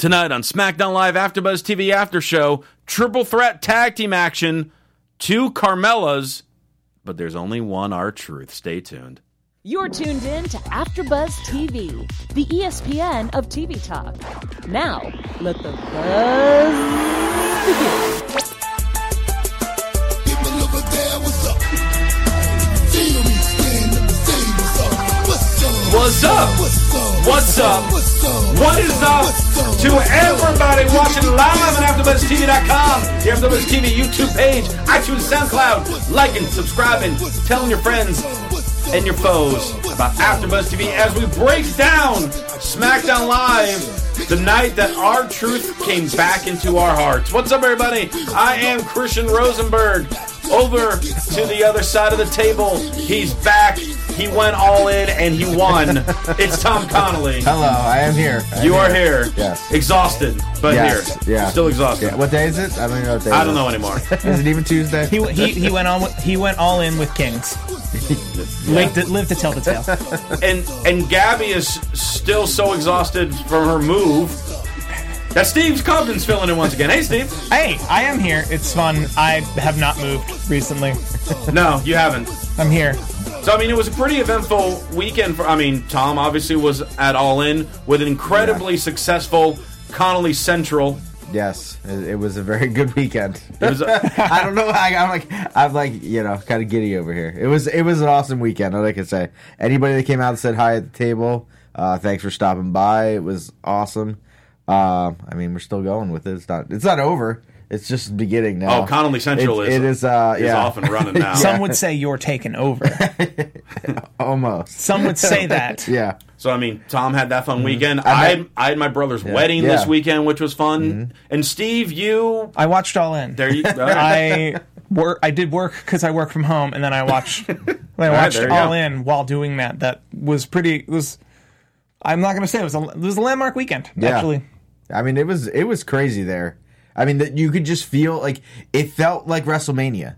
Tonight on SmackDown Live AfterBuzz TV After Show, triple threat tag team action, 2 Carmellas, but there's only one R-Truth. Stay tuned. You're tuned in to AfterBuzz TV, the ESPN of TV talk. Now, let the buzz begin. What's up? What's up? What is up to everybody watching live on AfterBuzzTV.com, the AfterBuzz TV YouTube page, iTunes, SoundCloud, liking, subscribing, telling your friends and your foes about AfterBuzz TV as we break down SmackDown Live, the night that R-Truth came back into our hearts. What's up, everybody? I am Christian Rosenberg. Over to the other side of the table, he's back. He went all in and he won. It's Tom Connolly. Hello, I am here. You are here. Yes. Exhausted, but yes. here. Yeah. Still exhausted. Yeah. What day is it? I don't even know what day it is. I don't know anymore. Is it even Tuesday? He went all in with Kings. Live to tell the tale. And Gabby is still so exhausted from her move that Steve Cobden's filling in once again. Hey, Steve. Hey, I am here. It's fun. I have not moved recently. No, you haven't. I'm here. So, I mean, it was a pretty eventful weekend. Tom obviously was at All In with an incredibly successful Connolly Central. Yes, it was a very good weekend. I don't know. I'm like, kind of giddy over here. It was an awesome weekend. All I can say. Anybody that came out and said hi at the table, thanks for stopping by. It was awesome. We're still going with it. It's not over. It's just the beginning now. Oh, Connolly Central is off and running now. Some would say you're taking over. Almost. Some would say that. Yeah. So, Tom had that fun weekend. I had my brother's wedding this weekend, which was fun. Mm-hmm. And Steve, I watched All In. There you go. I did work because I work from home, and then I watched All In while doing that. That was pretty. I'm not going to say it was a landmark weekend. Yeah. Actually, it was crazy there. That you could just feel like it felt like WrestleMania,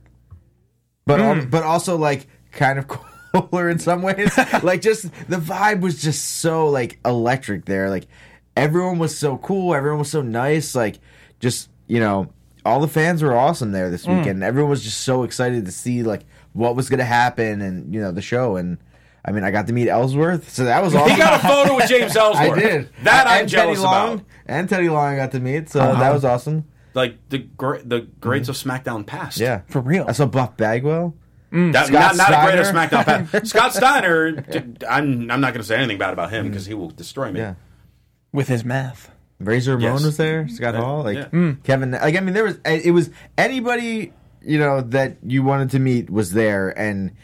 but also like kind of cooler in some ways. Like just the vibe was just so like electric there. Like everyone was so cool, everyone was so nice. Like just all the fans were awesome there this weekend. Everyone was just so excited to see like what was going to happen and the show. And I got to meet Ellsworth, so that was awesome. He got a photo with James Ellsworth. I did. That I'm jealous about. And Teddy Long I got to meet, so that was awesome. Like the greats of SmackDown past. Yeah. For real. I saw Buff Bagwell. Not a great of SmackDown past. Scott Steiner, I'm not going to say anything bad about him because he will destroy me. Yeah. With his math. Razor Ramon was there. Scott Hall. Kevin. There was. It was anybody that you wanted to meet was there, and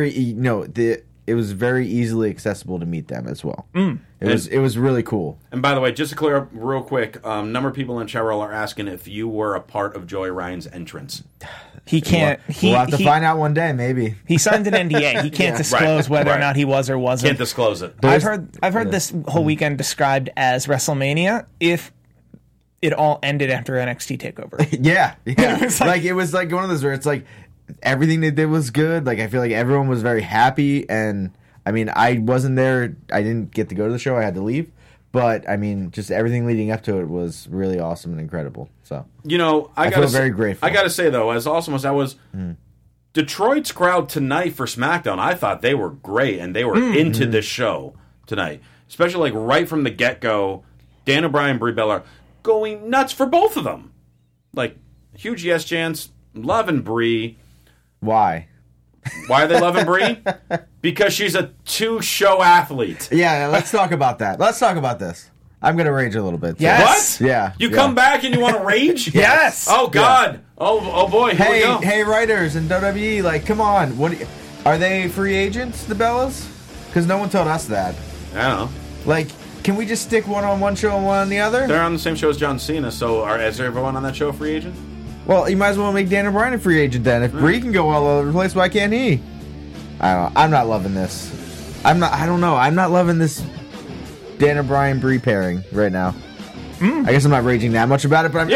it was very easily accessible to meet them as well. It was really cool. And by the way, just to clear up real quick, number of people in chat roll are asking if you were a part of Joey Ryan's entrance. He can't. We'll have to find out one day, maybe. He signed an NDA. He can't disclose whether or not he was or wasn't. Can't disclose it. I've heard this whole weekend described as WrestleMania if it all ended after NXT Takeover. Yeah. It was like one of those where it's like everything they did was good. Like I feel like everyone was very happy, and I wasn't there. I didn't get to go to the show. I had to leave. But just everything leading up to it was really awesome and incredible. So I feel very grateful. I got to say though, as awesome as that was, Detroit's crowd tonight for SmackDown, I thought they were great and they were into this show tonight, especially like right from the get go. Daniel Bryan, Brie Bella, going nuts for both of them. Like huge yes chants, loving Brie. Why? Why are they loving Brie? Because she's a 2-show athlete. Yeah, let's talk about that. Let's talk about this. I'm going to rage a little bit. Yes. What? Yeah. You come back and you want to rage? Yes. Oh, God. Yeah. Oh, boy. Here we go. Hey, writers in WWE, like, come on. Are they free agents, the Bellas? Because no one told us that. I don't know. Like, can we just stick one on one show and one on the other? They're on the same show as John Cena, so is everyone on that show a free agent? Well, you might as well make Daniel Bryan a free agent then. If Brie can go all over the place, why can't he? I don't know. I'm not loving this. I don't know. I'm not loving this Daniel Bryan Brie pairing right now. I guess I'm not raging that much about it, but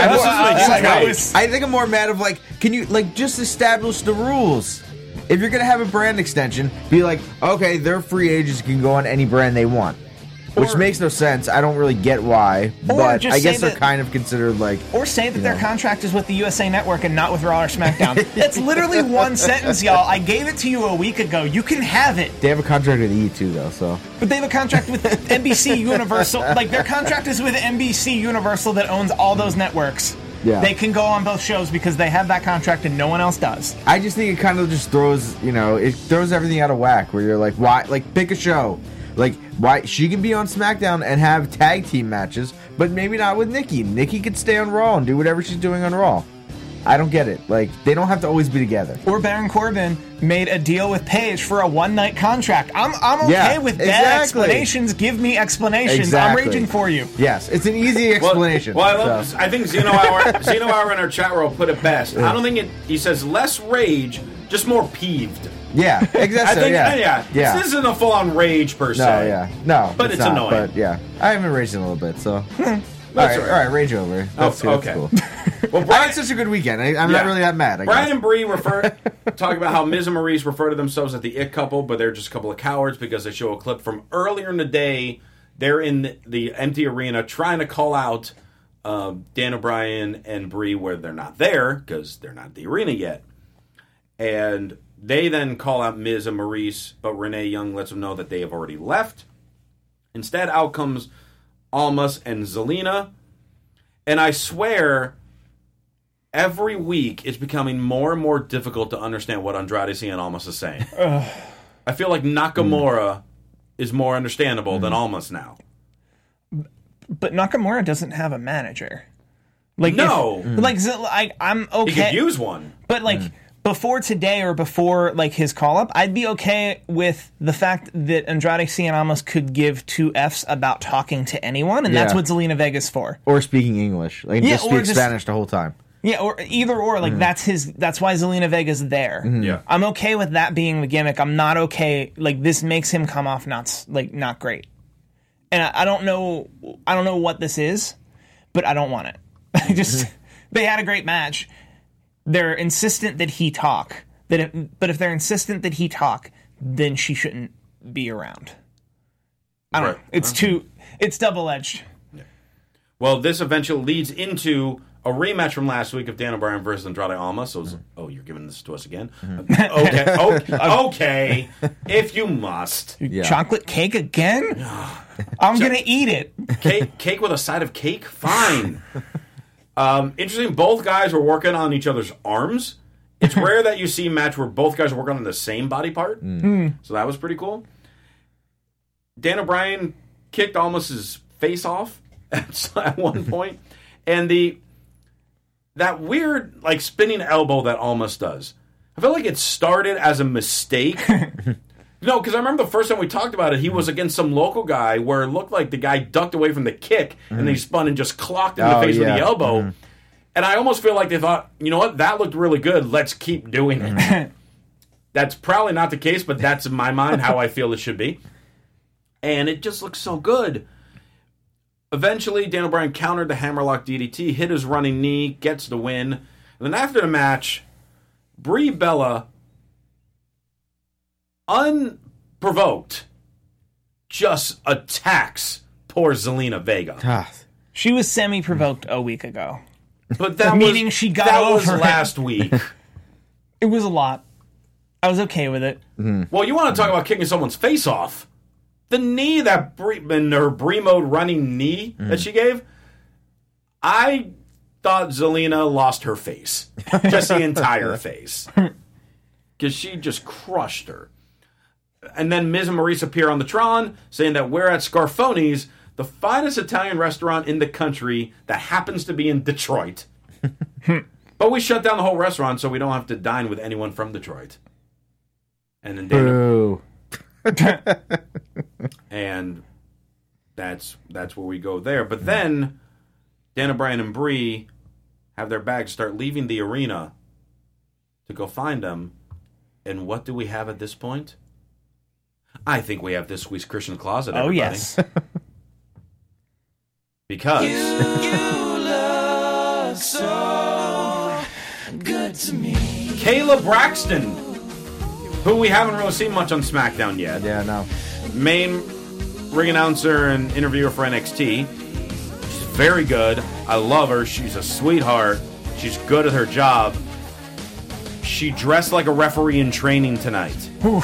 I think I'm more mad of like, can you like just establish the rules? If you're gonna have a brand extension, be like, okay, their free agents can go on any brand they want. which makes no sense. I don't really get why, but just I guess say they're that- kind of considered like. Or say that their contract is with the USA Network and not with Raw or SmackDown. That's literally one sentence, y'all. I gave it to you a week ago. You can have it. They have a contract with E too, though. So, But they have a contract with NBC Universal. Like, their contract is with NBC Universal that owns all those networks. Yeah. They can go on both shows because they have that contract and no one else does. I just think it kind of just throws, it throws everything out of whack. Where you're like, why? Like, pick a show. Like, why she can be on SmackDown and have tag team matches, but maybe not with Nikki. Nikki could stay on Raw and do whatever she's doing on Raw. I don't get it. Like, they don't have to always be together. Or Baron Corbin made a deal with Paige for a one-night contract. I'm okay with bad explanations. Give me explanations. Exactly. I'm raging for you. Yes, it's an easy explanation. I think Zeno Hour in our chat room put it best. I don't think he says less rage, just more peeved. Yeah, exactly. I think, yeah. This isn't a full-on rage per se. No, but it's not, annoying. But yeah, I haven't raged in a little bit, so. That's all right, rage over. That's okay. cool. Well, I had such a good weekend. I'm not really that mad. Brian and Bree talk about how Miz and Maurice refer to themselves as the it couple, but they're just a couple of cowards because they show a clip from earlier in the day. They're in the empty arena trying to call out Dan O'Brien and Bree where they're not there because they're not in the arena yet. And they then call out Miz and Maurice, but Renee Young lets them know that they have already left. Instead, out comes Almas and Zelina. And I swear, every week it's becoming more and more difficult to understand what Andrade Cien Almas is saying. I feel like Nakamura is more understandable than Almas now. But Nakamura doesn't have a manager. Like, no. I'm okay. He could use one. But, before today or before, his call-up, I'd be okay with the fact that Andrade Cien Almas could give 2 Fs about talking to anyone, and that's what Zelina Vega's for. Or speaking English. Just speak Spanish the whole time. Yeah, or either or. That's why Zelina Vega's there. Yeah. I'm okay with that being the gimmick. I'm not okay. This makes him come off not great. And I don't know what this is, but I don't want it. They had a great match. They're insistent that he talk. But if they're insistent that he talk, then she shouldn't be around. I don't know. It's double-edged. Yeah. Well, this eventually leads into a rematch from last week of Dan O'Brien versus Andrade Almas. So, you're giving this to us again? Okay. If you must. Chocolate cake again? I'm going to eat it. Cake with a side of cake? Fine. Interesting, both guys were working on each other's arms. It's rare that you see a match where both guys are working on the same body part. So that was pretty cool. Dan O'Brien kicked Almas's face off at one point. And that weird spinning elbow that Almas does. I feel like it started as a mistake. No, because I remember the first time we talked about it, he was against some local guy where it looked like the guy ducked away from the kick and then he spun and just clocked in the face with the elbow. And I almost feel like they thought, you know what, that looked really good. Let's keep doing it. That's probably not the case, but that's in my mind how I feel it should be. And it just looks so good. Eventually, Dan O'Brien countered the hammerlock DDT, hit his running knee, gets the win. And then after the match, Brie Bella, unprovoked, just attacks poor Zelina Vega. She was semi-provoked a week ago. But that meaning she got over was last week. It was a lot. I was okay with it. Well, you want to talk about kicking someone's face off? The knee that in her Brie mode running knee that she gave, I thought Zelina lost her face, just the entire face, because she just crushed her. And then Miz and Maurice appear on the Tron, saying that we're at Scarfoni's, the finest Italian restaurant in the country that happens to be in Detroit. But we shut down the whole restaurant so we don't have to dine with anyone from Detroit. And then Boo. and that's where we go there. But then Dan O'Brien and Bree have their bags, start leaving the arena to go find them. And what do we have at this point? I think we have this week's Christian Closet, everybody. Oh, yes. Because You look so good to me. Kayla Braxton, who we haven't really seen much on SmackDown yet. Yeah, no. Main ring announcer and interviewer for NXT. She's very good. I love her. She's a sweetheart. She's good at her job. She dressed like a referee in training tonight.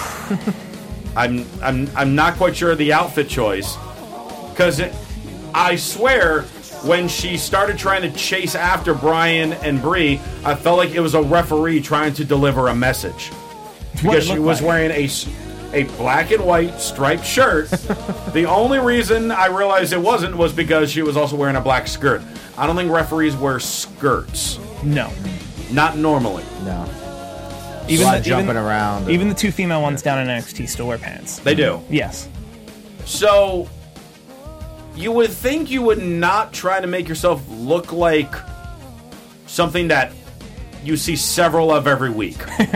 I'm not quite sure of the outfit choice, because I swear when she started trying to chase after Brian and Brie, I felt like it was a referee trying to deliver a message, because she was wearing a black and white striped shirt. The only reason I realized it wasn't was because she was also wearing a black skirt. I don't think referees wear skirts. No. Not normally. No. Even jumping around. Even the two female ones down in NXT still wear pants. They do. Yes. So, you would think you would not try to make yourself look like something that you see several of every week.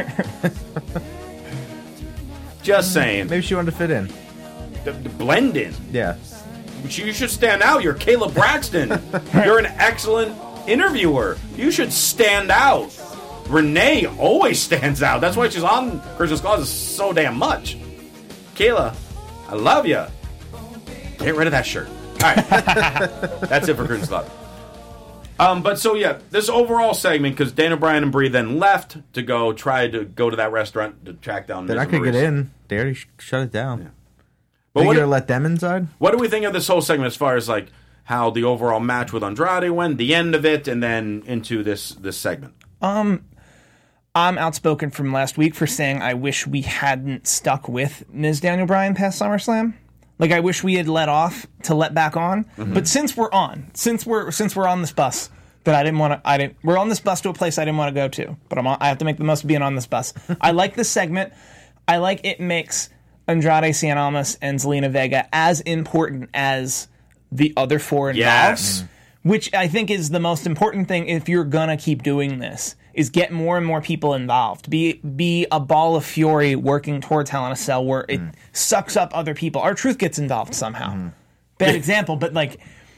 Just saying. Maybe she wanted to fit in. Blend in. Yeah. You should stand out. You're Caleb Braxton. You're an excellent interviewer. You should stand out. Renee always stands out. That's why she's on Christian Causes so damn much. Kayla, I love you. Get rid of that shirt. All right. That's it for Christian Causes. But so, yeah, this overall segment, because Daniel Bryan and Brie then left to try to go to that restaurant to track down They're not going to get in. They already shut it down. Yeah. But what, going to let them inside? What do we think of this whole segment as far as, like, how the overall match with Andrade went, the end of it, and then into this segment? I'm outspoken from last week for saying I wish we hadn't stuck with Ms. Daniel Bryan past SummerSlam. Like, I wish we had let back on. Mm-hmm. But since we're on this bus that we're on this bus to a place I didn't want to go to, but I have to make the most of being on this bus. I like this segment. I like it makes Andrade Cien Almas and Zelina Vega as important as the other four involved. Yes. Which I think is the most important thing if you're gonna keep doing this, is get more and more people involved. Be a ball of fury working towards Hell in a Cell where it sucks up other people. R-Truth gets involved somehow. Bad example, but like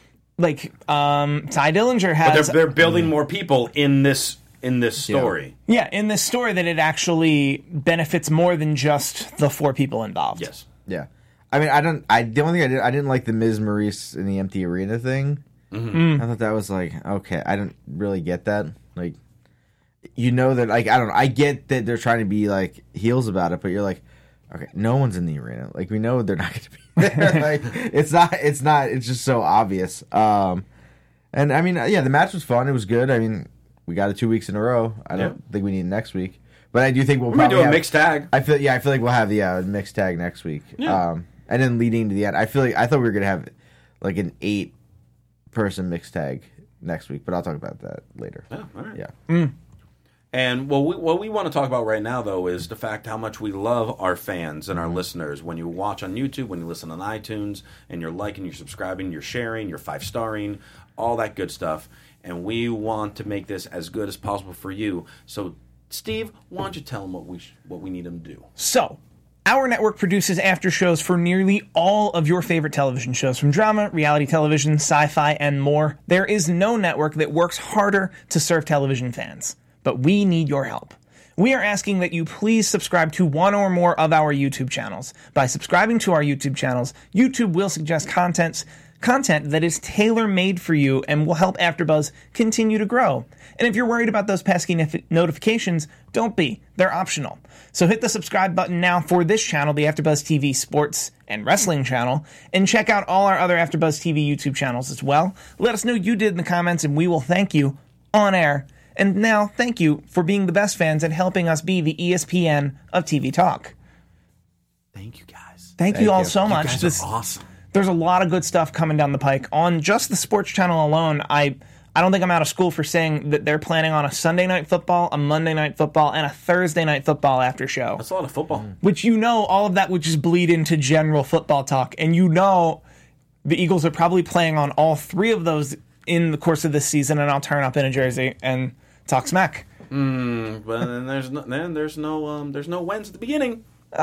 Ty Dillinger has... But they're building more people in this story. Yeah, in this story that it actually benefits more than just the four people involved. Yes. Yeah. I mean, the only thing I didn't like the Miz Maurice in the empty arena thing. Mm-hmm. I thought that was like, okay, I didn't really get that. Like, you know that, like, I don't know. I get that they're trying to be, like, heels about it, but you're like, okay, no one's in the arena. Like, we know they're not going to be there. Like, it's just so obvious. And, I mean, yeah, the match was fun. It was good. I mean, we got it 2 weeks in a row. I don't think we need it next week. But I do think we'll probably do a mixed tag. I feel like we'll have the mixed tag next week. Yeah. And then leading to the end, I thought we were going to have, like, an 8-person mixed tag next week, but I'll talk about that later. Oh, all right. Yeah. And what we want to talk about right now, though, is the fact how much we love our fans and our listeners. When you watch on YouTube, when you listen on iTunes, and you're liking, you're subscribing, you're sharing, you're 5-starring, all that good stuff. And we want to make this as good as possible for you. So, Steve, why don't you tell them what we need them to do? So, our network produces after shows for nearly all of your favorite television shows, from drama, reality television, sci-fi, and more. There is no network that works harder to serve television fans. But we need your help. We are asking that you please subscribe to one or more of our YouTube channels. By subscribing to our YouTube channels, YouTube will suggest content that is tailor-made for you and will help AfterBuzz continue to grow. And if you're worried about those pesky notifications, don't be. They're optional. So hit the subscribe button now for this channel, the AfterBuzz TV Sports and Wrestling channel, and check out all our other AfterBuzz TV YouTube channels as well. Let us know you did in the comments, and we will thank you on air. And now, thank you for being the best fans and helping us be the ESPN of TV Talk. Thank you, guys. Thank you all so much. You guys are awesome. There's a lot of good stuff coming down the pike. On just the sports channel alone, I don't think I'm out of school for saying that they're planning on a Sunday night football, a Monday night football, and a Thursday night football after show. That's a lot of football. Which, you know, all of that would just bleed into general football talk. And you know the Eagles are probably playing on all three of those in the course of this season, and I'll turn up in a jersey and talk smack. But then there's no wins at the beginning.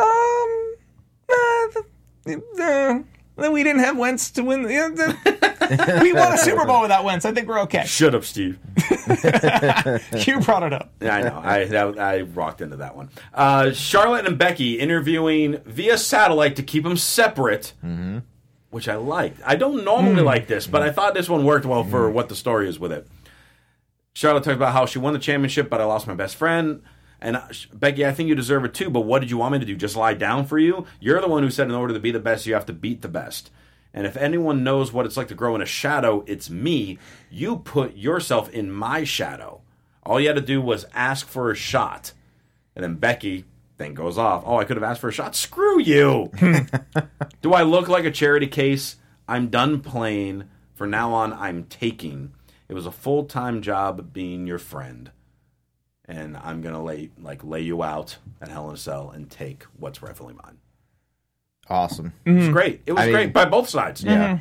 We didn't have Wentz to win. We won a Super Bowl without Wentz. I think we're okay. Shut up, Steve. You brought it up. Yeah, I know. I rocked into that one. Charlotte and Becky interviewing via satellite to keep them separate. Mm-hmm. which I liked. I don't normally like this, but I thought this one worked well for what the story is with it. Charlotte talks about how she won the championship, but I lost my best friend. And Becky, I think you deserve it too, but what did you want me to do? Just lie down for you? You're the one who said in order to be the best, you have to beat the best. And if anyone knows what it's like to grow in a shadow, it's me. You put yourself in my shadow. All you had to do was ask for a shot. And then Becky then goes off. Oh, I could have asked for a shot? Screw you! Do I look like a charity case? I'm done playing. From now on, I'm taking. It was a full-time job being your friend. And I'm going to lay you out at Hell in a Cell and take what's rightfully mine. Awesome. It was great. It was great by both sides. Yeah.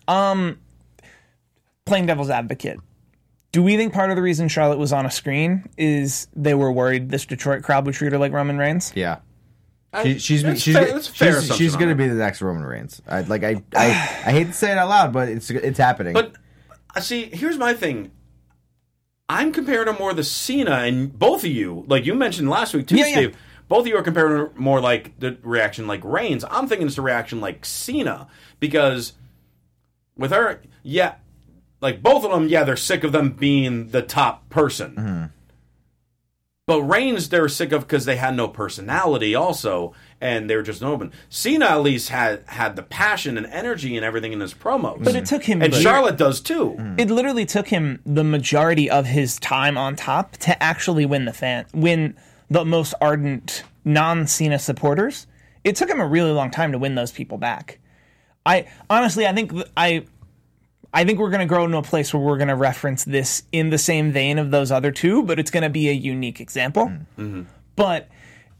Playing devil's advocate. Do we think part of the reason Charlotte was on a screen is they were worried this Detroit crowd would treat her like Roman Reigns? Yeah. That's She's a fair assumption she's on going to it. be the next Roman Reigns. I hate to say it out loud, but it's happening. But, see, here's my thing. I'm comparing her more to Cena, and both of you, like you mentioned last week too, Steve, both of you are comparing her more like the reaction like Reigns. I'm thinking it's a reaction like Cena, because with her, like both of them, they're sick of them being the top person. Mm-hmm. But Reigns, they were sick of because they had no personality also, and they were just open. Cena at least had the passion and energy and everything in his promos. But it took him... And Charlotte does too. It literally took him the majority of his time on top to actually win the most ardent non-Cena supporters. It took him a really long time to win those people back. I think we're going to grow into a place where we're going to reference this in the same vein of those other two, but it's going to be a unique example. Mm-hmm. But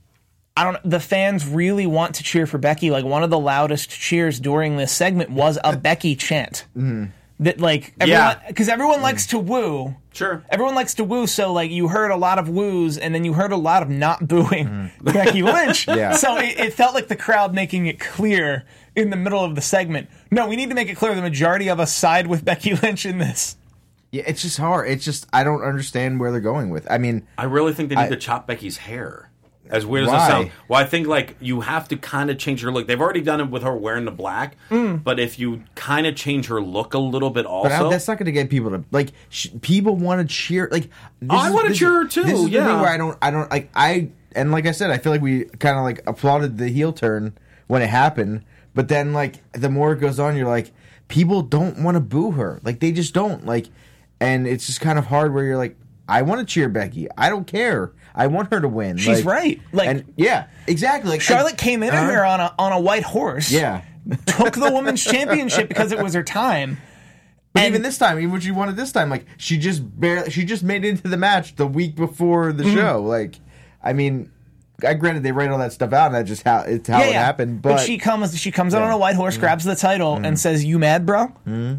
I don't. The fans really want to cheer for Becky. Like, one of the loudest cheers during this segment was a Becky chant. Mm-hmm. That because everyone likes to woo. Sure. Everyone likes to woo, so like you heard a lot of woos, and then you heard a lot of not booing Becky Lynch. Yeah. So it felt like the crowd making it clear in the middle of the segment. No, we need to make it clear the majority of us side with Becky Lynch in this. Yeah, it's just hard. It's just I don't understand where they're going with. I mean, I really think they need to chop Becky's hair. As weird as Why? that sounds. Well, I think like you have to kind of change her look. They've already done it with her wearing the black, but if you kind of change her look a little bit also. but that's not going to get people to like. People want to cheer. Like I want to cheer her too. This is yeah. the thing where I don't like and like I said, I feel like we kind of like applauded the heel turn when it happened, but then like the more it goes on, you're like, people don't want to boo her. Like they just don't like, and it's just kind of hard where you're like, I want to cheer Becky. I don't care. I want her to win. She's right. Like, and yeah, exactly. Like Charlotte came in here on a white horse. Yeah. Took the women's championship because it was her time. But even this time, even what she wanted this time, like she just made it into the match the week before the show. Like, I mean, granted they write all that stuff out, and that's just how it happened. But she comes out on a white horse, grabs the title, and says, "You mad, bro?"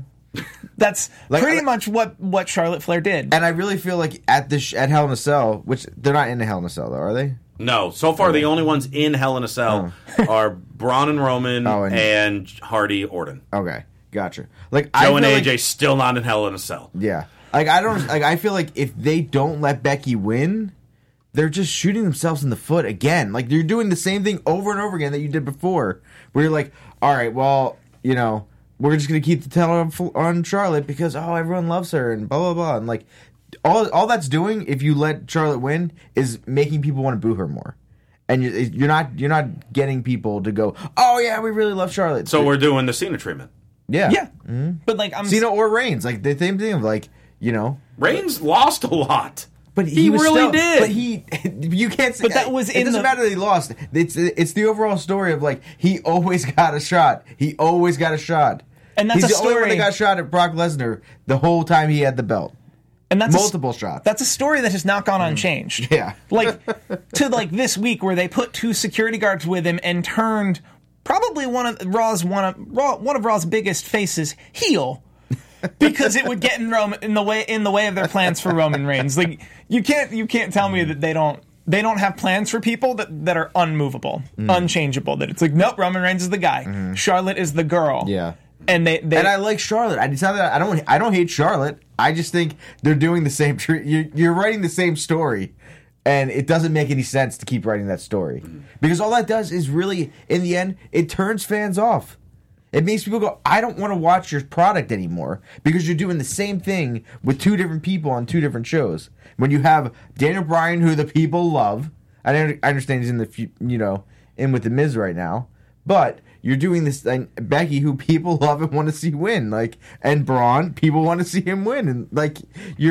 That's pretty much what Charlotte Flair did. And I really feel like at Hell in a Cell, which they're not in the Hell in a Cell though, are they? No. So far, the only ones in Hell in a Cell are Braun and Roman and Hardy Orton. Okay, gotcha. Like Joe and AJ still not in Hell in a Cell. Yeah. Like I don't. Like I feel like if they don't let Becky win, they're just shooting themselves in the foot again. Like you're doing the same thing over and over again that you did before, where you're like, all right, well, you know. We're just going to keep the title on Charlotte because, everyone loves her and blah, blah, blah. And, like, all that's doing, if you let Charlotte win, is making people want to boo her more. And you're not getting people to go, oh, yeah, we really love Charlotte. So we're doing the Cena treatment. Yeah. Yeah. Mm-hmm. But, like, Cena or Reigns. Like, the same thing of, like, you know. Reigns lost a lot. But he really did. But you can't say. But that was it doesn't matter that he lost. It's the overall story of like he always got a shot. He always got a shot. And that's He's a the only one story that got shot at Brock Lesnar the whole time he had the belt. And that's multiple shots. That's a story that has not gone unchanged. Yeah. Like to like this week where they put 2 security guards with him and turned probably one of Raw's biggest faces heel. Because it would get in the way of their plans for Roman Reigns. Like you can't tell me that they don't have plans for people that are unmovable, unchangeable. That it's like, nope, Roman Reigns is the guy, Charlotte is the girl. Yeah, and and I like Charlotte. I decided that I don't hate Charlotte. I just think they're doing the same. You're writing the same story, and it doesn't make any sense to keep writing that story because all that does is really, in the end, it turns fans off. It makes people go, I don't want to watch your product anymore because you're doing the same thing with two different people on two different shows. When you have Daniel Bryan, who the people love, I understand he's in with the Miz right now, but you're doing this thing, Becky, who people love and want to see win, and Braun, people want to see him win, and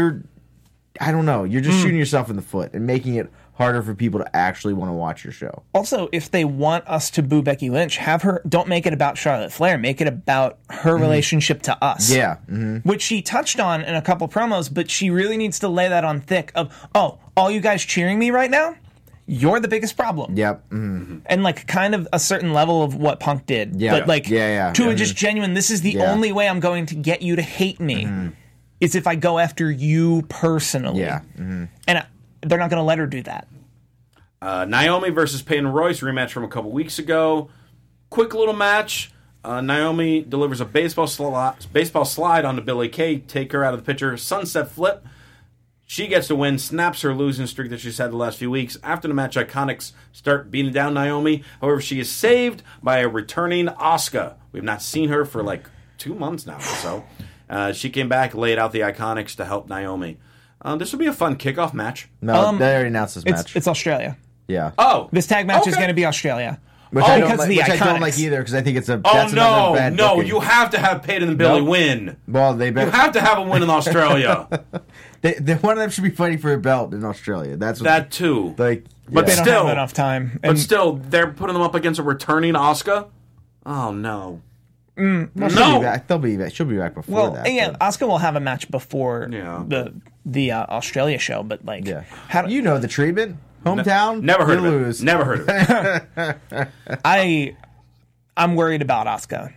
I don't know, you're just shooting yourself in the foot and making it harder for people to actually want to watch your show. Also, if they want us to boo Becky Lynch, don't make it about Charlotte Flair. Make it about her relationship to us. Yeah. Which she touched on in a couple promos, but she really needs to lay that on thick of, all you guys cheering me right now? You're the biggest problem. Yep. And kind of a certain level of what Punk did. Yeah. But to a just Mm-hmm. genuine, this is the only way I'm going to get you to hate me. Is if I go after you personally. Yeah. And they're not going to let her do that. Naomi versus Peyton Royce, rematch from a couple weeks ago. Quick little match. Naomi delivers a baseball slide onto Billie Kay, take her out of the picture, sunset flip. She gets the win, snaps her losing streak that she's had the last few weeks. After the match, Iconics start beating down Naomi. However, she is saved by a returning Asuka. We've not seen her for 2 months now or so. She came back, laid out the Iconics to help Naomi. This will be a fun kickoff match. No, they already announced this match. It's Australia. Yeah. Oh, This tag match is okay. going to be Australia. Which I don't because of the I don't Iconics. like either because I think it's Oh that's another bad no! booking. You have to have Peyton and Billy Nope. win. Well, they You better. have to have a win in Australia. One of them should be fighting for a belt in Australia. That's what, That too. like. But They yeah. don't Still- have enough time. But And still, they're putting them up against a returning Asuka. Oh no! Well, she'll No! be back. They'll be back. She'll be back before well, that. yeah, but- Asuka will have a match before Yeah. the Australia show, but yeah. how do, You know the treatment. Hometown. Never heard you of lose. it. Never heard of it. I'm worried about Asuka.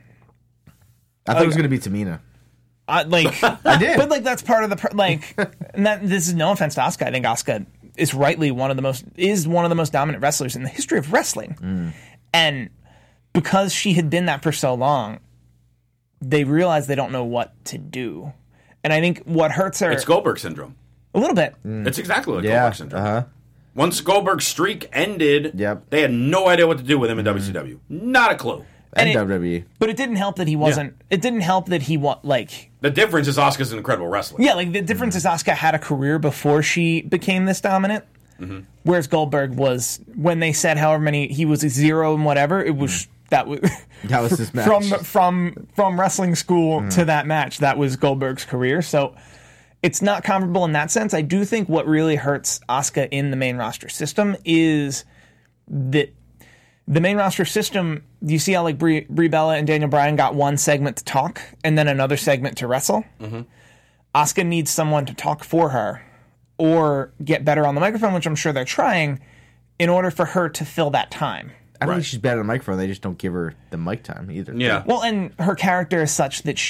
I thought it was going to be Tamina. I did. but that's part of the and this is no offense to Asuka. I think Asuka is rightly one of the most dominant wrestlers in the history of wrestling, and because she had been that for so long, they realize they don't know what to do, and I think what hurts her It's Goldberg syndrome. a little bit. It's exactly like Yeah. Goldberg syndrome. Uh huh. Once Goldberg's streak ended, Yep. they had no idea what to do with him in WCW. Not a clue. And And WWE. But it didn't help that he wasn't. It didn't help that he The difference is Asuka's an incredible wrestler. Yeah, the difference is Asuka had a career before she became this dominant. Whereas Goldberg was, when they said however many, he was a 0 and whatever, it was, that was his match. from wrestling school to that match, that was Goldberg's career. So it's not comparable in that sense. I do think what really hurts Asuka in the main roster system is that the main roster system, you see how Brie Bella and Daniel Bryan got one segment to talk and then another segment to wrestle? Asuka needs someone to talk for her or get better on the microphone, which I'm sure they're trying, in order for her to fill that time. I don't Right. think she's bad on the microphone. They just don't give her the mic time either. Yeah. Well, and her character is such that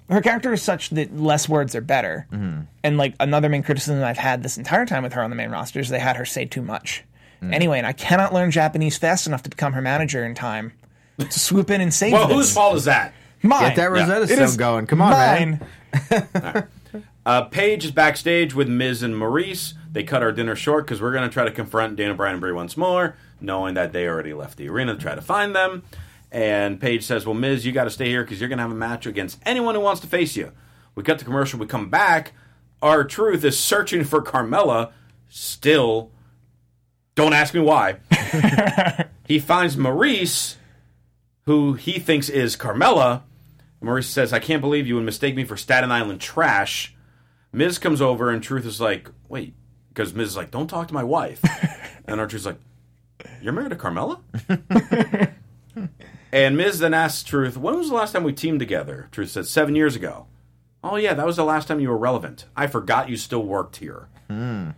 less words are better. And another main criticism I've had this entire time with her on the main roster is they had her say too much. Anyway, and I cannot learn Japanese fast enough to become her manager in time to swoop in and save Well, this. whose fault is that? Mine. Get that Rosetta It Stone is going. Come on, mine. man. Paige is backstage with Miz and Maurice. They cut our dinner short because we're going to try to confront Daniel Bryan and Brie once more, knowing that they already left the arena to try to find them. And Paige says, well, Miz, you got to stay here because you're going to have a match against anyone who wants to face you. We cut the commercial. We come back. R-Truth is searching for Carmella. Still, don't ask me why. He finds Maurice, who he thinks is Carmella. Maurice says, I can't believe you would mistake me for Staten Island trash. Miz comes over, and Truth is like, wait, because Miz is like, don't talk to my wife. And R-Truth's like, you're married to Carmella? And Miz then asks Truth, when was the last time we teamed together? Truth says, 7 years ago. Oh, yeah, that was the last time you were relevant. I forgot you still worked here. And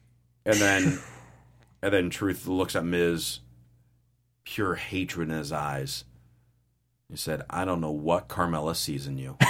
then Truth looks at Miz, pure hatred in his eyes. He said, I don't know what Carmella sees in you.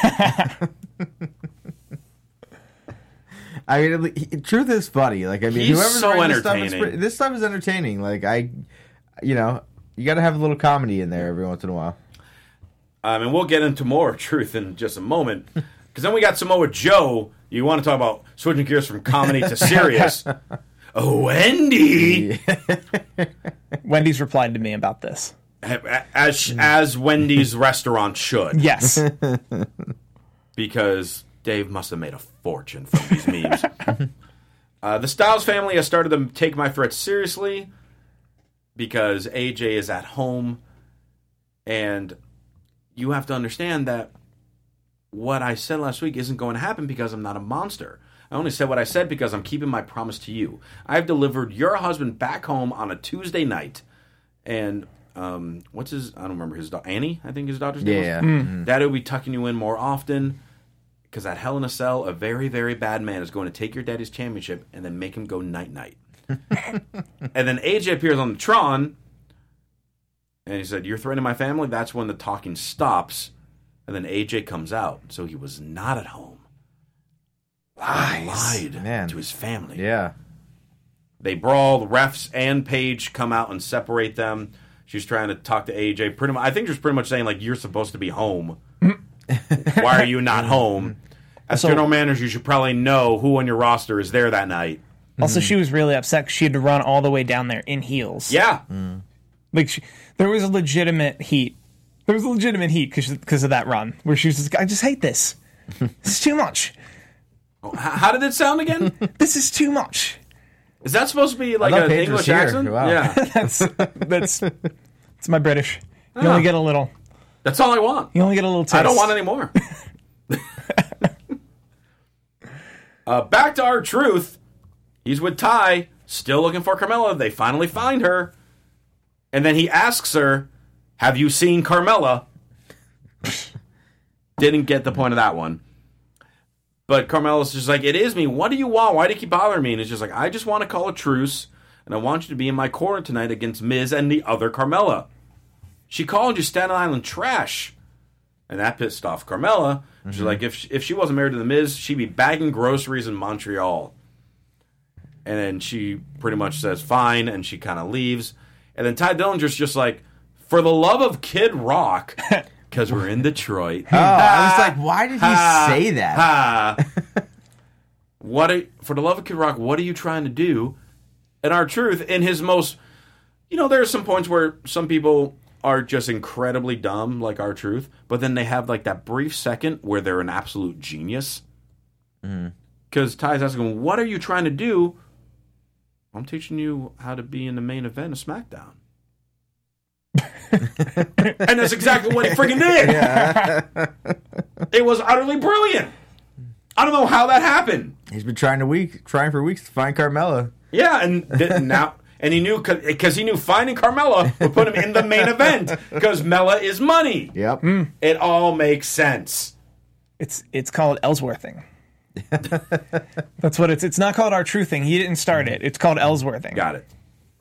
I mean, Truth is funny. He's whoever's so writing this stuff, entertaining. this stuff is entertaining. You got to have a little comedy in there every once in a while. And we'll get into more Truth in just a moment. Because then we got Samoa Joe. You want to talk about switching gears from comedy to serious. Oh, Wendy! Wendy's replied to me about this. As Wendy's restaurant should. Yes. Because Dave must have made a fortune from these memes. The Styles family has started to take my threats seriously because AJ is at home. And you have to understand that what I said last week isn't going to happen because I'm not a monster. I only said what I said because I'm keeping my promise to you. I've delivered your husband back home on a Tuesday night. And what's his... I don't remember his daughter. Annie, I think his daughter's name was? Yeah. Mm-hmm. Daddy will be tucking you in more often. Because at Hell in a Cell, a very, very bad man is going to take your daddy's championship and then make him go night-night. And then AJ appears on the Tron, and he said, "You're threatening my family?" That's when the talking stops, and then AJ comes out. So he was not at home. Lied Man. to his family. Yeah. They brawl. The refs and Paige come out and separate them. She's trying to talk to AJ. Pretty much, I think she's pretty much saying, like, you're supposed to be home. Why are you not home? As general manager, you should probably know who on your roster is there that night. Also, she was really upset because she had to run all the way down there in heels. Yeah. Like, there was a legitimate heat. There was a legitimate heat because of that run where she was just, I just hate this. This is too much. How did it sound again? This is too much. Is that supposed to be like thought an Paige was English here. accent? Wow. Yeah. It's my British. You only get a little. That's all I want. You only get a little taste. I don't want any more. Back to R-Truth. He's with Ty, still looking for Carmella. They finally find her. And then he asks her, "Have you seen Carmella?" Didn't get the point of that one. But Carmella's just like, "It is me. What do you want? Why do you keep bothering me?" And it's just like, "I just want to call a truce, and I want you to be in my corner tonight against Miz and the other Carmella. She called you Staten Island trash." And that pissed off Carmella. She's like, if she wasn't married to the Miz, she'd be bagging groceries in Montreal. And then she pretty much says, fine, and she kind of leaves. And then Ty Dillinger's just like, "For the love of Kid Rock," because we're in Detroit. Oh, I was like, why did he say that? For the love of Kid Rock, what are you trying to do? And R-Truth, in his most... there are some points where some people are just incredibly dumb, like R-Truth, but then they have like that brief second where they're an absolute genius. Because Ty's asking, "What are you trying to do?" "I'm teaching you how to be in the main event of SmackDown." And that's exactly what he freaking did. Yeah. It was utterly brilliant. I don't know how that happened. He's been trying for weeks to find Carmella. Yeah, and now... And he knew, because he knew finding Carmella would put him in the main event, because Mella is money. Yep. It all makes sense. It's called Ellsworthing. That's what it's. It's not called R-Truthing. He didn't start it. It's called Ellsworthing. Got it.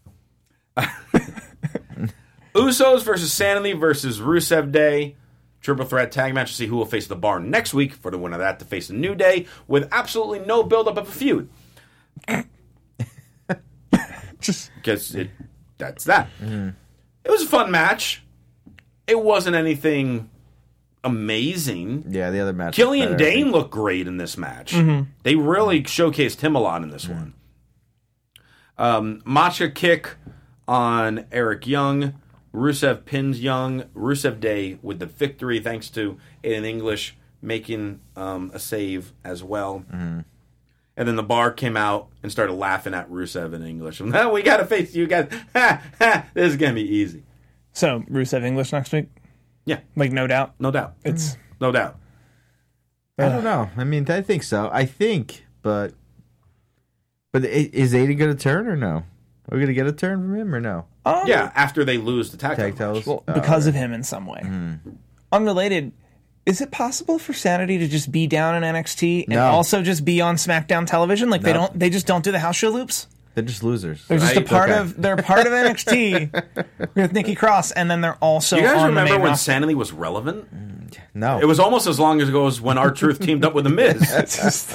Usos versus Sanity versus Rusev Day. Triple threat tag match to see who will face the Bar next week for the winner of that to face the New Day with absolutely no build-up of a feud. Just because that's that. It was a fun match. It wasn't anything amazing. Yeah, the other match. Killian Dane looked great in this match. They really showcased him a lot in this one. Matcha kick on Eric Young. Rusev pins Young. Rusev Day with the victory thanks to Aiden English making a save as well. And then the Bar came out and started laughing at Rusev in English. "Oh, we got to face you guys. Ha, ha, this is going to be easy." So, Rusev English next week? Yeah. Like, no doubt? No doubt. It's no doubt. I don't know. I mean, I think so. But is Aiden going to turn or no? Are we going to get a turn from him or no? Yeah, after they lose the tag titles. Well, because of him in some way. Unrelated, is it possible for Sanity to just be down in NXT and also just be on SmackDown television? Like they just don't do the house show loops? They're just losers. They're just they're part of NXT with Nikki Cross, and then they're also you guys on remember the main when roster. Sanity was relevant? No. It was almost as long ago as when R-Truth teamed up with The Miz.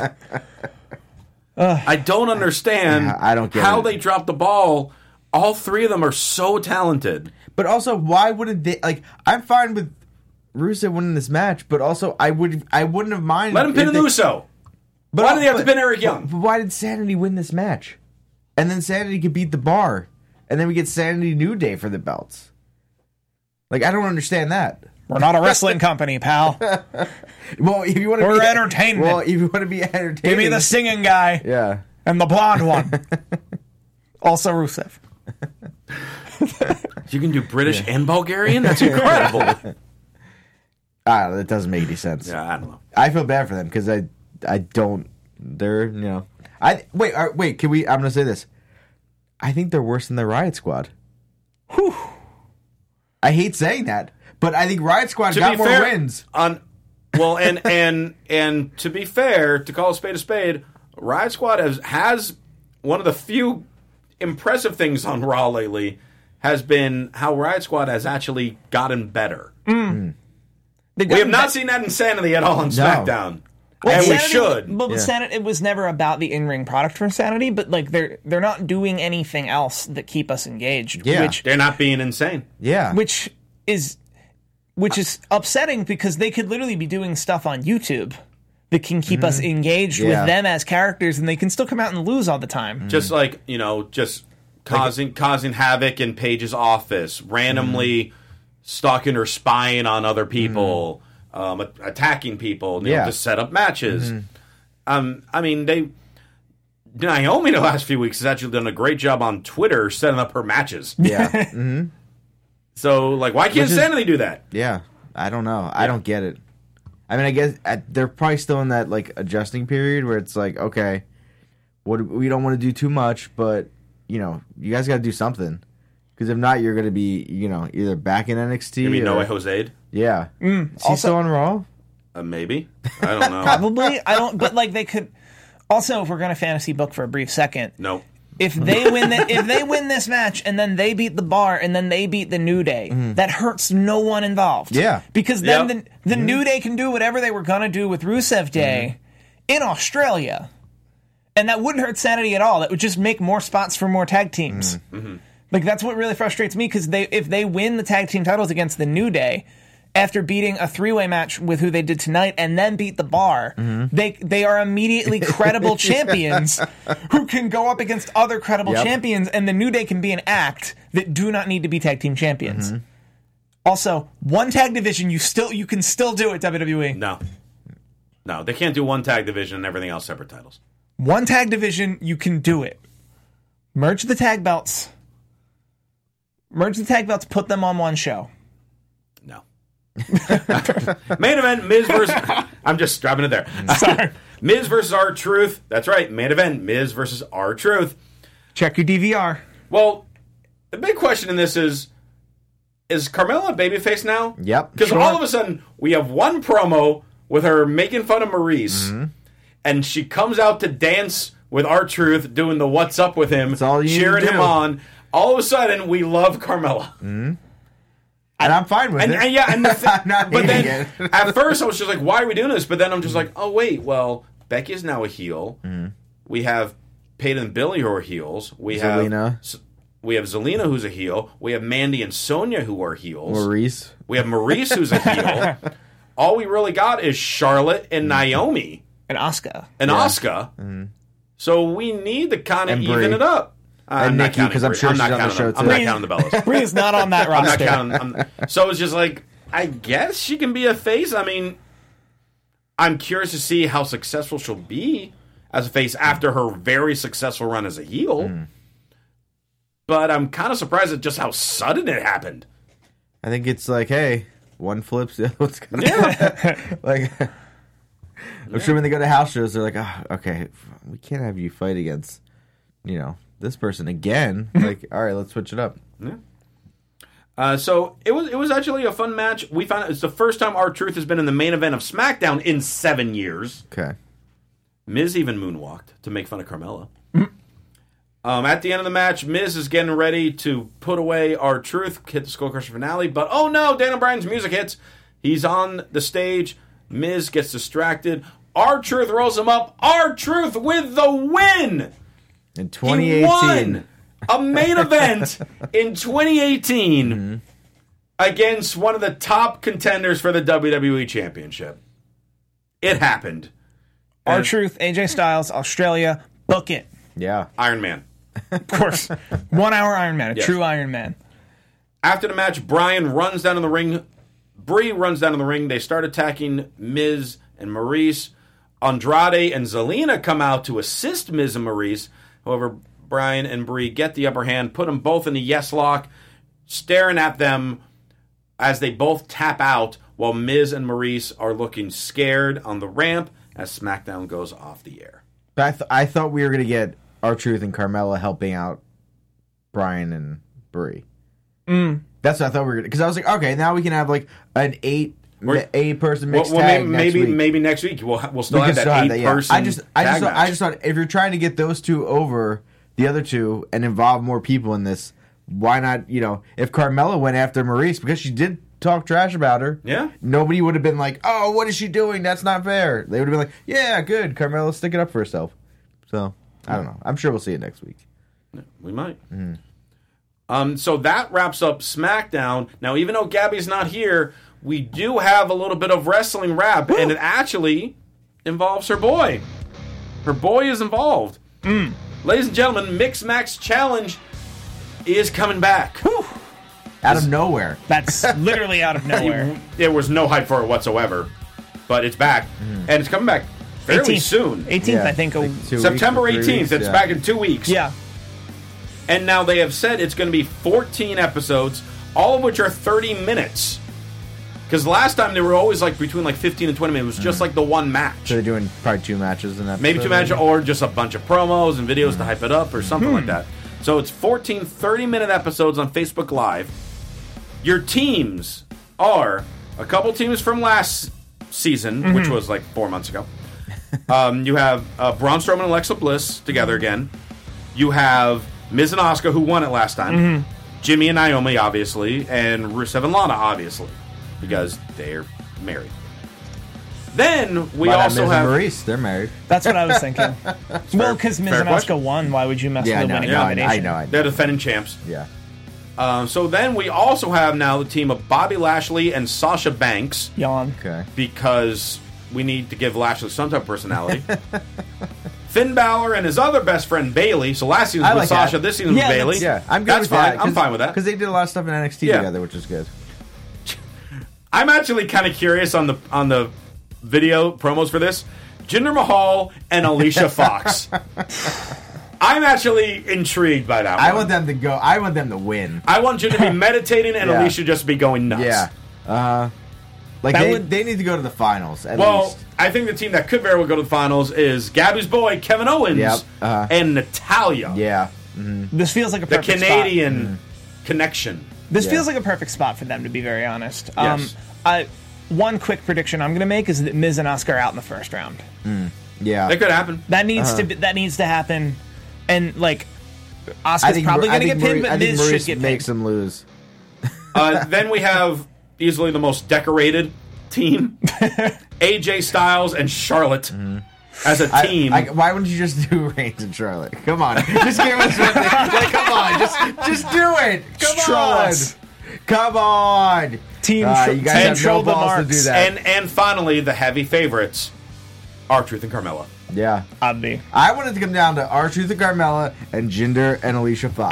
I don't understand I don't get how it. they dropped the ball. All three of them are so talented. But also, why wouldn't they... Like, I'm fine with Rusev winning this match, but also I wouldn't have minded... Let him pin an Uso. Why do they have to pin Eric Young? But why did Sanity win this match? And then Sanity could beat the Bar. And then we get Sanity New Day for the belts. Like, I don't understand that. We're not a wrestling company, pal. Well, if you want to We're be entertainment. Well, if you want to be entertaining, Give me the singing guy yeah. and the blonde one. Also Rusev. You can do British and Bulgarian? That's incredible. That doesn't make any sense. Yeah, I don't know. I feel bad for them because I don't. They're wait. Can we? I'm gonna say this. I think they're worse than the Riot Squad. Whew. I hate saying that, but I think Riot Squad To got be more fair, wins. Well, and to be fair, to call a spade, Riot Squad has one of the few impressive things on Raw lately has been how Riot Squad has actually gotten better. We have not seen that insanity at all on SmackDown. Well, and we Sanity, should. But Sanity, it was never about the in-ring product for Sanity, but like they're not doing anything else that keep us engaged. Yeah. They're not being insane. Yeah, Which is upsetting because they could literally be doing stuff on YouTube that can keep us engaged with them as characters, and they can still come out and lose all the time. Just like, just causing havoc in Paige's office, randomly stalking or spying on other people, attacking people, to set up matches. I mean, Naomi the last few weeks has actually done a great job on Twitter setting up her matches. yeah, So, like, why can't Sanity do that? yeah. I don't know. I don't get it. I mean, I guess they're probably still in that like adjusting period where it's like, okay, we don't want to do too much, but you guys got to do something because if not, you're going to be either back in NXT. You mean or, Noah Jose? Yeah. Is he still on Raw? Maybe. I don't know. Probably. I don't. But like they could. Also, if we're going to fantasy book for a brief second, No. if they win this match and then they beat the Bar and then they beat the New Day, that hurts no one involved. Yeah. Because then the New Day can do whatever they were going to do with Rusev Day in Australia. And that wouldn't hurt Sanity at all. That would just make more spots for more tag teams. Like, that's what really frustrates me, because if they win the tag team titles against the New Day, after beating a three-way match with who they did tonight and then beat the Bar, they are immediately credible champions who can go up against other credible champions, and the New Day can be an act that do not need to be tag team champions. Also, one tag division, you can still do it, WWE. No, they can't do one tag division and everything else separate titles. One tag division, you can do it. Merge the tag belts. Put them on one show. No. Main event, Miz versus... I'm just dropping it there. Sorry. Miz versus R-Truth. That's right. Main event, Miz versus R-Truth. Check your DVR. Well, the big question in this is Carmella a babyface now? Yep. Because all of a sudden, we have one promo with her making fun of Maurice, and she comes out to dance with R-Truth, doing the what's up with him, all you cheering need to him do. on. All of a sudden, we love Carmella. And I'm fine with it. I'm not but hating then it. at first I was just like, why are we doing this? But then I'm just like, oh wait, well, Becky is now a heel. We have Peyton and Billy who are heels. We Zelina. have Zelina who's a heel. We have Mandy and Sonya who are heels. Maurice. We have Maurice who's a heel. All we really got is Charlotte and Naomi And Asuka. and Asuka. So we need to kind of And even Brie. it up. And not Nikki, counting 'cause I'm Brie. sure she's not on the counting show them. I'm too. not counting the Bellas. Brie is not on that I'm not roster. counting. So it's just like, I guess she can be a face. I mean, I'm curious to see how successful she'll be as a face after her very successful run as a heel. But I'm kind of surprised at just how sudden it happened. I think it's like, hey, one flips, the other one's gonna like. I'm sure when they go to house shows, they're like, okay, we can't have you fight against, this person again. Like, all right, let's switch it up. So it was actually a fun match. We found it's the first time R-Truth has been in the main event of SmackDown in 7 years. Okay. Miz even moonwalked to make fun of Carmella. At the end of the match, Miz is getting ready to put away R-Truth, hit the Skull Crusher finale, but oh no, Daniel Bryan's music hits. He's on the stage. Miz gets distracted. R-Truth rolls him up. R-Truth with the win! In He 2018. won a main event in 2018 against one of the top contenders for the WWE Championship. It happened. R-Truth, AJ Styles, Australia, book it. Yeah. Iron Man. Of course. 1 hour Iron Man, a Yes. true Iron Man. After the match, Bryan runs down in the ring. Brie runs down in the ring. They start attacking Miz and Maurice. Andrade and Zelina come out to assist Miz and Maurice. However, Bryan and Brie get the upper hand, put them both in the yes lock, staring at them as they both tap out while Miz and Maurice are looking scared on the ramp as SmackDown goes off the air. But I thought we were going to get R-Truth and Carmella helping out Bryan and Brie. That's what I thought we were going to... Because I was like, okay, now we can have like an 8-person mixed tag maybe next week. Maybe next week we'll still have that 8-person I just tag match. thought if you're trying to get those two over the other two and involve more people in this, why not, if Carmella went after Maurice, because she did talk trash about her, nobody would have been like, oh, what is she doing? That's not fair. They would have been like, yeah, good, Carmella, stick it up for herself. So, I don't know. I'm sure we'll see it next week. We might. So that wraps up SmackDown. Now, even though Gabby's not here, we do have a little bit of wrestling rap, and it actually involves her boy. Her boy is involved. Ladies and gentlemen, Mix Max Challenge is coming back. Out of nowhere. That's literally out of nowhere. There was no hype for it whatsoever, but it's back, and it's coming back fairly 18th. soon. 18th, I think. September 18th. It's back in 2 weeks. Yeah. And now they have said it's going to be 14 episodes, all of which are 30 minutes. Because last time they were always like between like 15 and 20 minutes. It was just like the one match. So they're doing probably 2 matches in that. Maybe 2 matches or just a bunch of promos and videos to hype it up or something like that. So it's 14 30-minute episodes on Facebook Live. Your teams are a couple teams from last season, which was like 4 months ago. You have Braun Strowman and Alexa Bliss together again. You have Miz and Asuka, who won it last time. Jimmy and Naomi, obviously. And Rusev and Lana, obviously. Because they're married. Then we also Miz have and Maurice. They're married. That's what I was thinking. Well, because Miz fair and question. Asuka won, why would you mess with a winning combination? I know. they're defending champs. Yeah. So then we also have now the team of Bobby Lashley and Sasha Banks. Yawn. Okay. Because we need to give Lashley some type of personality. Finn Balor and his other best friend Bailey. So last season was like Sasha, that. this season was Bailey. Yeah, I'm good That's with fine. that. I'm fine with that. Because they did a lot of stuff in NXT together, which is good. I'm actually kind of curious on the video promos for this. Jinder Mahal and Alicia Fox. I'm actually intrigued by that one. I want them to go. I want them to win. I want Jinder to be meditating and Yeah. Alicia just be going nuts. Yeah. They need to go to the finals at least. I think the team that could very well go to the finals is Gabby's boy, Kevin Owens, Yep. and Natalya. Yeah. This feels like a The perfect Canadian connection. This Yeah. feels like a perfect spot for them, to be very honest. Yes. One quick prediction I'm going to make is that Miz and Asuka are out in the first round. Yeah. That could happen. That needs to happen, and like Asuka's probably going to get pinned, but Miz should get makes pinned. them lose. Then we have easily the most decorated team. AJ Styles and Charlotte as a team. Why wouldn't you just do Reigns and Charlotte? Come on, just give us something. Like, come on, just do it. Come on. Team you guys have troll no the balls to marks. do that. and finally, the heavy favorites, R-Truth and Carmella. Yeah, Obvi. I wanted to come down to R-Truth and Carmella and Jinder and Alicia Fox.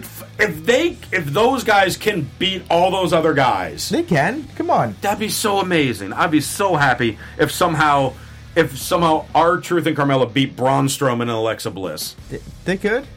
If those guys can beat all those other guys, They can. Come on. that'd be so amazing. I'd be so happy if somehow R-Truth and Carmella beat Braun Strowman and Alexa Bliss. They could.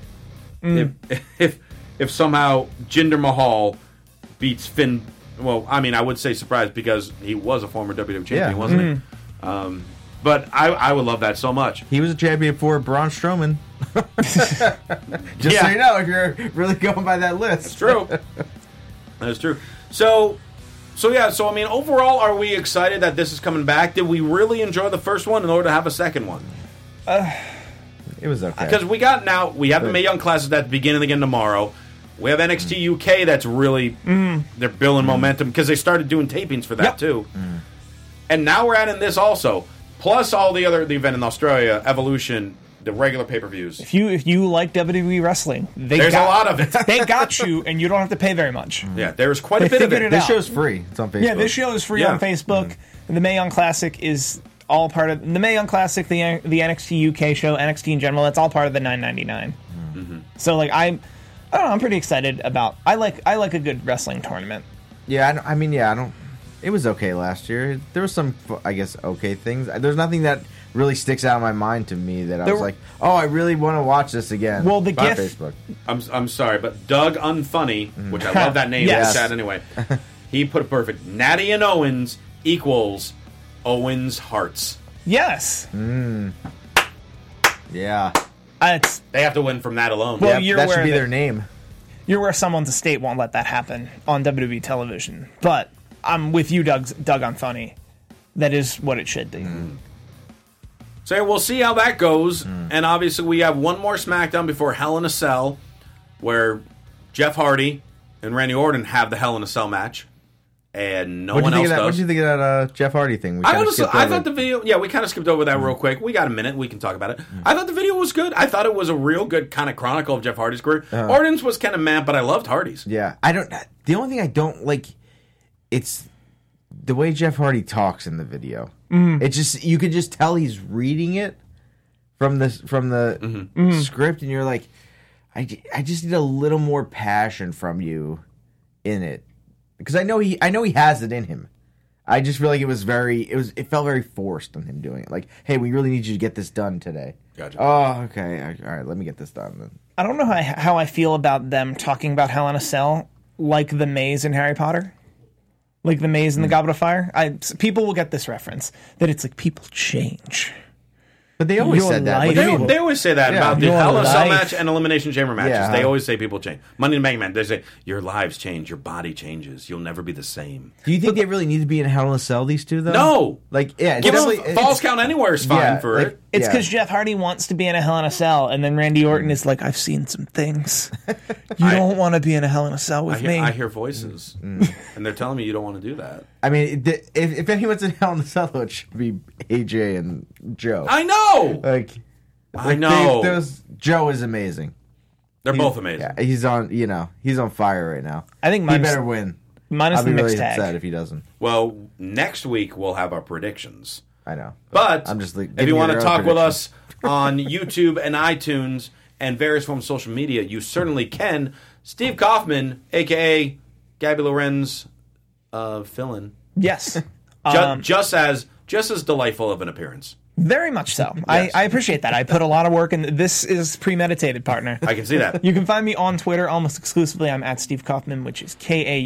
If somehow Jinder Mahal beats Finn. Well, I mean, I would say surprised because he was a former WWE champion, Yeah. wasn't he? But I would love that so much. He was a champion for Braun Strowman. Just so you know, if you're really going by that list. It's true. That is true. So I mean, overall, are we excited that this is coming back? Did we really enjoy the first one in order to have a second one? It was okay. Because we have the Mae Young Classic that's beginning again tomorrow. We have NXT UK that's really they're building momentum because they started doing tapings for that too. And now we're adding this also, plus all the event in Australia, Evolution, the regular pay-per-views. If you like WWE wrestling, There's a lot of it. They got you, and you don't have to pay very much. Yeah, there's quite a They bit of figured it. it This out. show's free. It's on Facebook. Yeah, this show is free Yeah. on Facebook. And the Mae Young Classic is all part of the Mae Young Classic, the NXT UK show, NXT in general. That's all part of the $9.99. So like I don't know. I'm pretty excited about. I like a good wrestling tournament. Yeah, I don't. It was okay last year. There was some, I guess, okay things. There's nothing that really sticks out in my mind to me that I was like, oh, I really want to watch this again. Well, the on GIF. Facebook. I'm sorry, but Doug Unfunny, which I love that name Yes. in the chat anyway, he put it perfect. Natty and Owens equals Owens Hearts. Yes. Yeah. It's They have to win from that alone. Well, Yeah, you're that should aware be that- their name. you're where someone's estate won't let that happen on WWE television. But I'm with you, Doug Unfunny. That is what it should be. So yeah, we'll see how that goes. And obviously, we have one more SmackDown before Hell in a Cell, where Jeff Hardy and Randy Orton have the Hell in a Cell match, and no one else What does. did you think of that Jeff Hardy thing? We I kinda honestly, skipped I over thought the video. Yeah, we kind of skipped over that real quick. We got a minute. We can talk about it. I thought the video was good. I thought it was a real good kind of chronicle of Jeff Hardy's career. Orton's was kind of mad, but I loved Hardy's. Yeah, I don't. The only thing I don't like, it's the way Jeff Hardy talks in the video. It just, you could just tell he's reading it from the script, and you're like, I just need a little more passion from you in it, because I know he has it in him. I just feel like it felt very forced on him doing it. Like, hey, we really need you to get this done today. Gotcha. Oh, okay, all right, let me get this done then. I don't know how I feel about them talking about Hell in a Cell like the maze in Harry Potter. Like the maze in the Goblet of Fire. People will get this reference. That it's like people change. But they always Your said that. life- What do you mean? They always say that Yeah. about the Your Hell in a Cell life. match and Elimination Chamber matches. Yeah. They always say people change. Money in the Bank Man, they say, your lives change, your body changes, you'll never be the same. Do you think they really need to be in Hell in a Cell, these two, though? No! Like, yeah, it's Give them definitely- Falls Count Anywhere is fine yeah, for like, it. It's yeah. because Jeff Hardy wants to be in a Hell in a Cell, and then Randy Orton is like, I've seen some things. You don't want to be in a Hell in a Cell with me. I hear voices, and they're telling me you don't want to do that. I mean, if anyone's in Hell in a Cell, it should be AJ and Joe. I know! I know. Joe is amazing. They're both amazing. Yeah, he's on fire right now. I think he minus- better win. Minus I'll the be mixed really tag. upset if he doesn't. Well, next week we'll have our predictions. I know. But I'm just if you want to talk with us on YouTube and iTunes and various forms of social media, you certainly can. Steve Kaufman, a.k.a. Gabby Lorenz, fill-in. Yes. Just as delightful of an appearance. Very much so. Yes. I appreciate that. I put a lot of work in. This is premeditated, partner. I can see that. You can find me on Twitter almost exclusively. I'm at Steve Kaufman, which is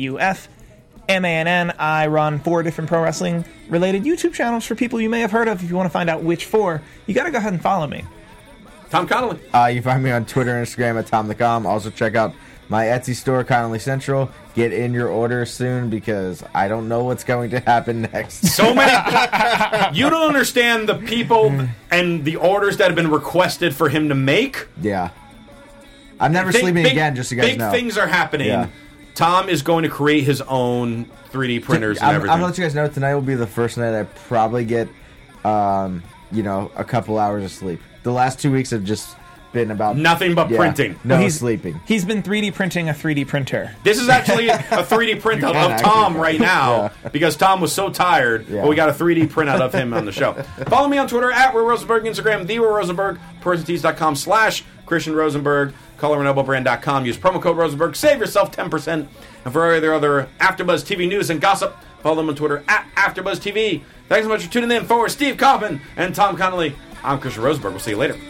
KAUFMANN. I run 4 different pro wrestling related YouTube channels for people you may have heard of. If you want to find out which 4, you got to go ahead and follow me. Tom Connolly. You find me on Twitter and Instagram at TomTheCom. Also check out my Etsy store, Connolly Central. Get in your orders soon, because I don't know what's going to happen next. So many. You don't understand the people and the orders that have been requested for him to make. Yeah. I'm never sleeping again, just so you guys know. Big things are happening. Yeah. Tom is going to create his own 3D printers and I'm everything. gonna let you guys know, tonight will be the first night I probably get, a couple hours of sleep. The last 2 weeks have just been about Nothing but printing. No sleeping. He's been 3D printing a 3D printer. This is actually a 3D print of Tom right now, because Tom was so tired, but we got a 3D printout of him on the show. Follow me on Twitter at Roy Rosenberg, Instagram, The Roy Rosenberg, PersonTees.com/Christian Rosenberg, ColorandElbowBrand.com. Use promo code Rosenberg, save yourself 10%. And for other AfterBuzz TV news and gossip, follow them on Twitter at AfterBuzz TV. Thanks so much for tuning in. For Steve Kaufman and Tom Connolly, I'm Christian Rosenberg. We'll see you later.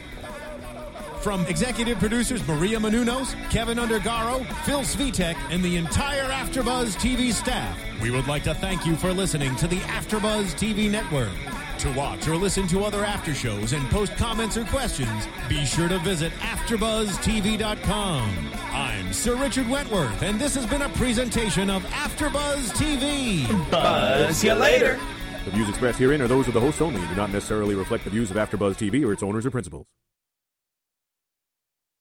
From executive producers Maria Menounos, Kevin Undergaro, Phil Svitek, and the entire AfterBuzz TV staff, we would like to thank you for listening to the AfterBuzz TV network. To watch or listen to other after shows and post comments or questions, be sure to visit AfterBuzzTV.com. I'm Sir Richard Wentworth, and this has been a presentation of AfterBuzz TV. Buzz you later. The views expressed herein are those of the hosts only and do not necessarily reflect the views of AfterBuzz TV or its owners or principals.